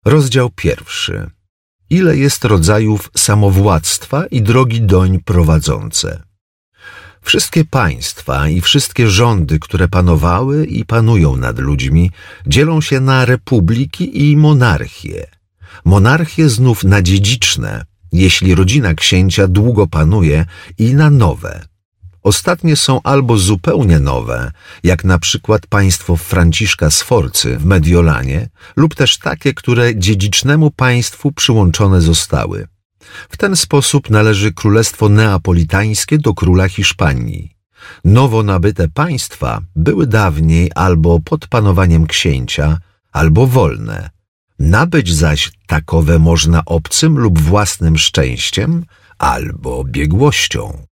Rozdział 1. Ile jest rodzajów samowładztwa i drogi doń prowadzące? Wszystkie państwa i wszystkie rządy, które panowały i panują nad ludźmi, dzielą się na republiki i monarchie. Monarchie znów na dziedziczne, jeśli rodzina księcia długo panuje, i na nowe. Ostatnie są albo zupełnie nowe, jak na przykład państwo Franciszka Sforcy w Mediolanie, lub też takie, które dziedzicznemu państwu przyłączone zostały. W ten sposób należy Królestwo Neapolitańskie do króla Hiszpanii. Nowo nabyte państwa były dawniej albo pod panowaniem księcia, albo wolne. Nabyć zaś takowe można obcym lub własnym szczęściem, albo biegłością.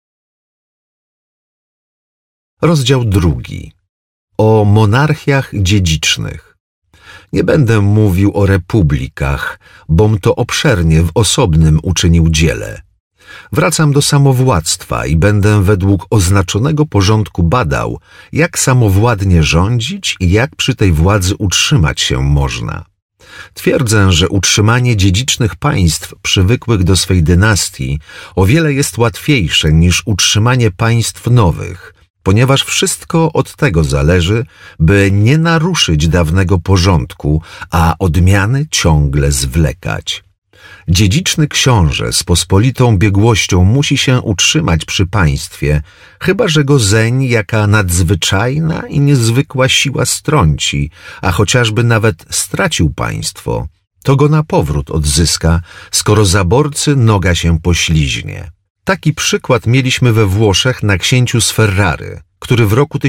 Rozdział 2. O monarchiach dziedzicznych. Nie będę mówił o republikach, bom to obszernie w osobnym uczynił dziele. Wracam do samowładztwa i będę według oznaczonego porządku badał, jak samowładnie rządzić i jak przy tej władzy utrzymać się można. Twierdzę, że utrzymanie dziedzicznych państw przywykłych do swej dynastii o wiele jest łatwiejsze niż utrzymanie państw nowych, ponieważ wszystko od tego zależy, by nie naruszyć dawnego porządku, a odmiany ciągle zwlekać. Dziedziczny książę z pospolitą biegłością musi się utrzymać przy państwie, chyba że go zeń jaka nadzwyczajna i niezwykła siła strąci, a chociażby nawet stracił państwo, to go na powrót odzyska, skoro zaborcy noga się pośliźnie. Taki przykład mieliśmy we Włoszech na księciu z Ferrary, który w roku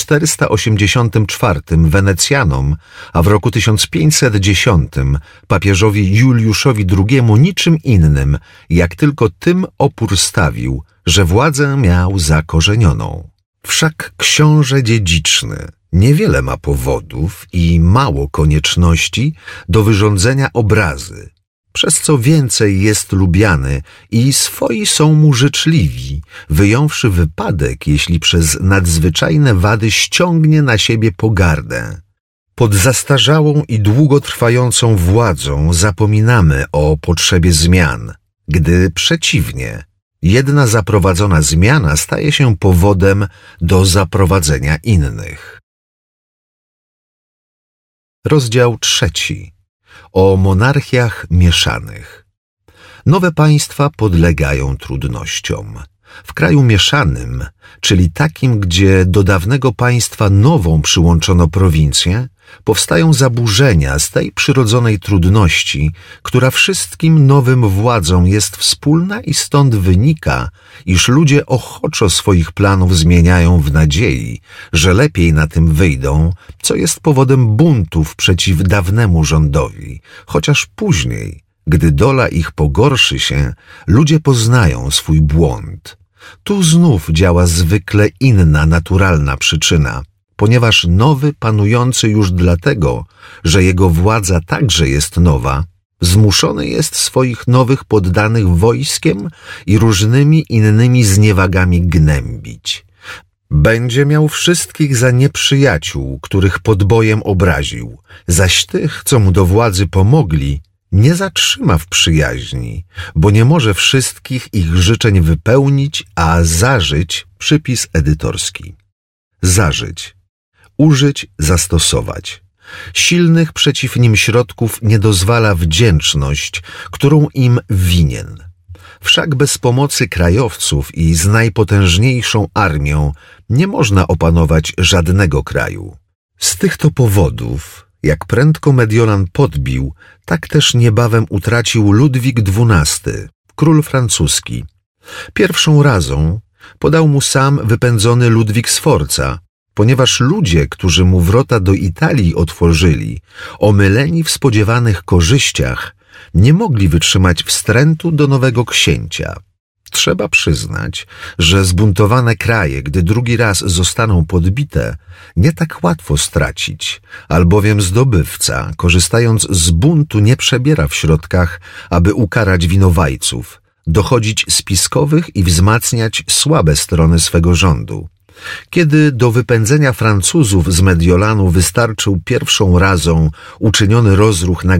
1484 Wenecjanom, a w roku 1510 papieżowi Juliuszowi II niczym innym, jak tylko tym opór stawił, że władzę miał zakorzenioną. Wszak książę dziedziczny niewiele ma powodów i mało konieczności do wyrządzenia obrazy, przez co więcej jest lubiany i swoi są mu życzliwi, wyjąwszy wypadek, jeśli przez nadzwyczajne wady ściągnie na siebie pogardę. Pod zastarzałą i długotrwającą władzą zapominamy o potrzebie zmian, gdy przeciwnie, jedna zaprowadzona zmiana staje się powodem do zaprowadzenia innych. Rozdział 3. O monarchiach mieszanych. Nowe państwa podlegają trudnościom. W kraju mieszanym, czyli takim, gdzie do dawnego państwa nową przyłączono prowincję, powstają zaburzenia z tej przyrodzonej trudności, która wszystkim nowym władzom jest wspólna i stąd wynika, iż ludzie ochoczo swoich planów zmieniają w nadziei, że lepiej na tym wyjdą, co jest powodem buntów przeciw dawnemu rządowi, chociaż później, gdy dola ich pogorszy się, ludzie poznają swój błąd. Tu znów działa zwykle inna naturalna przyczyna, ponieważ nowy panujący już dlatego, że jego władza także jest nowa, zmuszony jest swoich nowych poddanych wojskiem i różnymi innymi zniewagami gnębić. Będzie miał wszystkich za nieprzyjaciół, których podbojem obraził, zaś tych, co mu do władzy pomogli, nie zatrzyma w przyjaźni, bo nie może wszystkich ich życzeń wypełnić, a zażyć, przypis edytorski. Zażyć. Użyć, zastosować. Silnych przeciw nim środków nie dozwala wdzięczność, którą im winien. Wszak bez pomocy krajowców i z najpotężniejszą armią nie można opanować żadnego kraju. Z tych to powodów, jak prędko Mediolan podbił, tak też niebawem utracił Ludwik XII, król francuski. Pierwszą razą podał mu sam wypędzony Ludwik Sforza, ponieważ ludzie, którzy mu wrota do Italii otworzyli, omyleni w spodziewanych korzyściach, nie mogli wytrzymać wstrętu do nowego księcia. Trzeba przyznać, że zbuntowane kraje, gdy drugi raz zostaną podbite, nie tak łatwo stracić, albowiem zdobywca, korzystając z buntu, nie przebiera w środkach, aby ukarać winowajców, dochodzić spiskowych i wzmacniać słabe strony swego rządu. Kiedy do wypędzenia Francuzów z Mediolanu wystarczył pierwszą razą uczyniony rozruch na